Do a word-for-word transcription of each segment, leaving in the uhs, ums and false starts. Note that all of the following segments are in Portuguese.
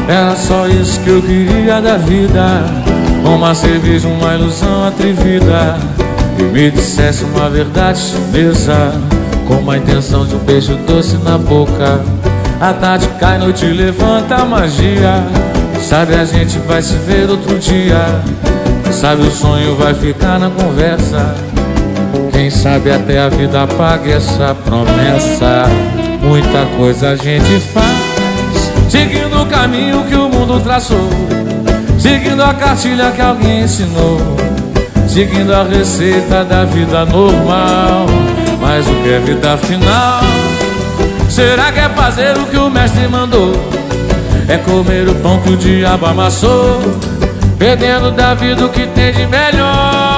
Era só isso que eu queria da vida, uma cerveja, uma ilusão atrevida, e me dissesse uma verdade chinesa, com uma intenção de um beijo doce na boca. A tarde cai, noite levanta a magia. Quem sabe a gente vai se ver outro dia. Quem sabe o sonho vai ficar na conversa. Quem sabe até a vida apaga essa promessa. Muita coisa a gente faz, seguindo o caminho que o mundo traçou, seguindo a cartilha que alguém ensinou, seguindo a receita da vida normal. Mas o que é vida final? Será que é fazer o que o mestre mandou? É comer o pão que o diabo amassou, perdendo da vida o que tem de melhor.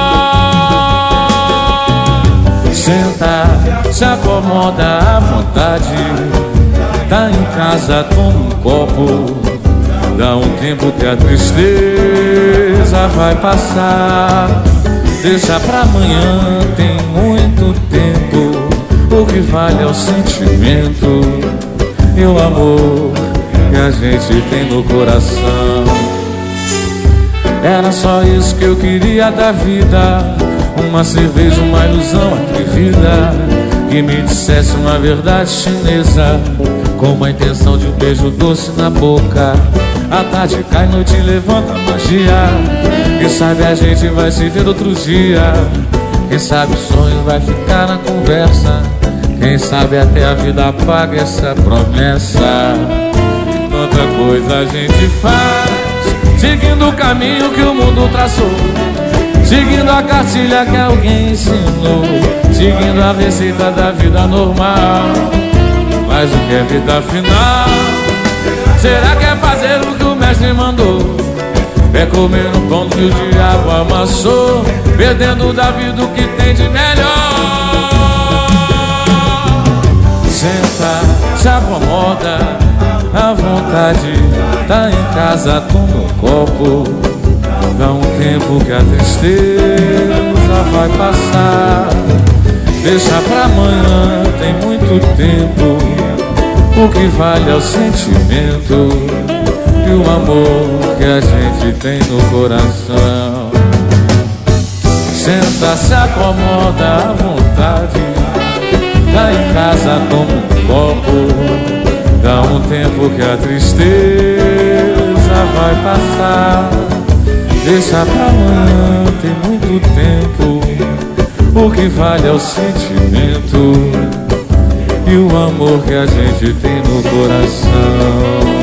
Senta, se acomoda à vontade, tá em casa, toma um copo, dá um tempo que a tristeza vai passar. Deixa pra amanhã, tem muito tempo. O que vale é o sentimento e o amor que a gente tem no coração. Era só isso que eu queria da vida, uma cerveja, uma ilusão atrevida, que me dissesse uma verdade chinesa, com uma intenção de um beijo doce na boca. A tarde cai, noite levanta a magia. Quem sabe a gente vai se ver outro dia. Quem sabe o sonho vai ficar na conversa. Quem sabe até a vida apaga essa promessa. Quanta coisa a gente faz, seguindo o caminho que o mundo traçou, seguindo a cartilha que alguém ensinou, seguindo a receita da vida normal. Mas o que é vida final? Será que é fazer o que o mestre mandou? É comer o pão que o diabo amassou, perdendo da vida o que tem de melhor. Senta, se acomoda à vontade, tá em casa, toma um copo, dá um tempo que a tristeza vai passar. Deixa pra amanhã, tem muito tempo. O que vale é o sentimento e o amor que a gente tem no coração. Senta, se acomoda à vontade, tá em casa, toma um copo, dá um tempo que a tristeza vai passar. Deixa pra amanhã, tem muito tempo. O que vale é o sentimento e o amor que a gente tem no coração.